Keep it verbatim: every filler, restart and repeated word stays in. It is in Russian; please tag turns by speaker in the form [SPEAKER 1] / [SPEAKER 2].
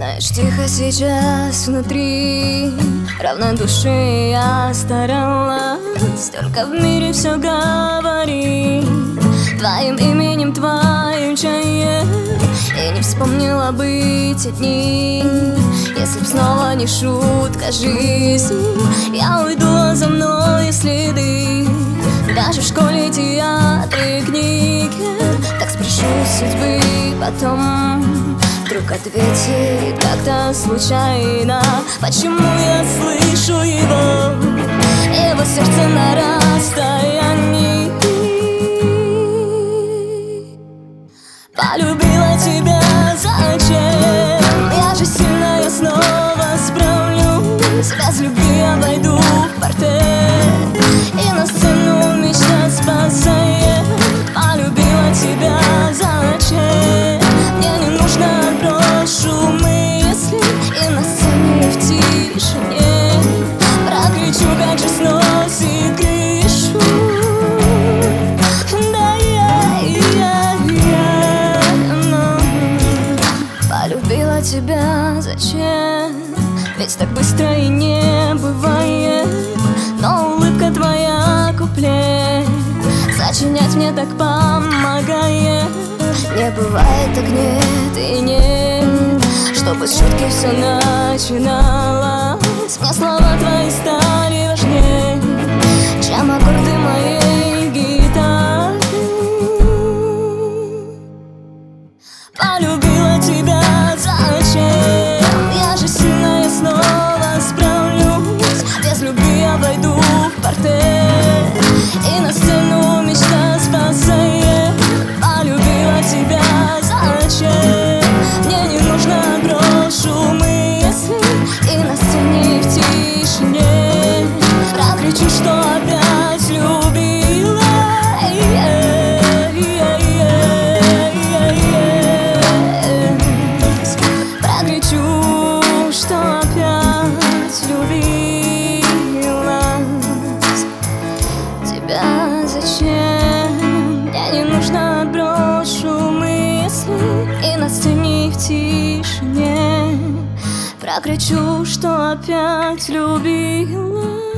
[SPEAKER 1] Знаешь, тихо сейчас внутри, равнодушие я старалась, только в мире все говорит твоим именем, твоим чаем. И не вспомнила бы те дни, если б снова не шутка жизнь. Я уйду, а за мной следы, даже в школе, театре, книги. Так спрошу судьбы потом, вдруг ответит как-то случайно, почему я слышу его, его сердце на расстоянии. Полюбила тебя зачем? Я же сильная, снова справлюсь. Без любви обойду портрет и на сцену мечта спасает. Полюбила тебя зачем? Мне не нужно брошу мысли, и на сцене в тишине прокричу, как же сносит крышу. Да, я, я, я, но полюбила тебя зачем? Ведь так быстро и не бывает, но улыбка твоя куплет сочинять мне так помогает. Не бывает так нет и нет, чтобы с шутки все начиналось. Мне слова твои стали важнее, чем аккорды моей гитары. Полюбила тебя зачем? Я же сильная, снова справлюсь. Без любви обойду портрет и на сцену мечта спасает. Полюбила тебя зачем? Мне не нужно брошу мысли, и на сцене в тишине прокричу, что опять любила. Прокричу, что опять любила тебя зачем? Мне не нужно брошу мысли, и на сцене в тишине прокричу, что опять любила.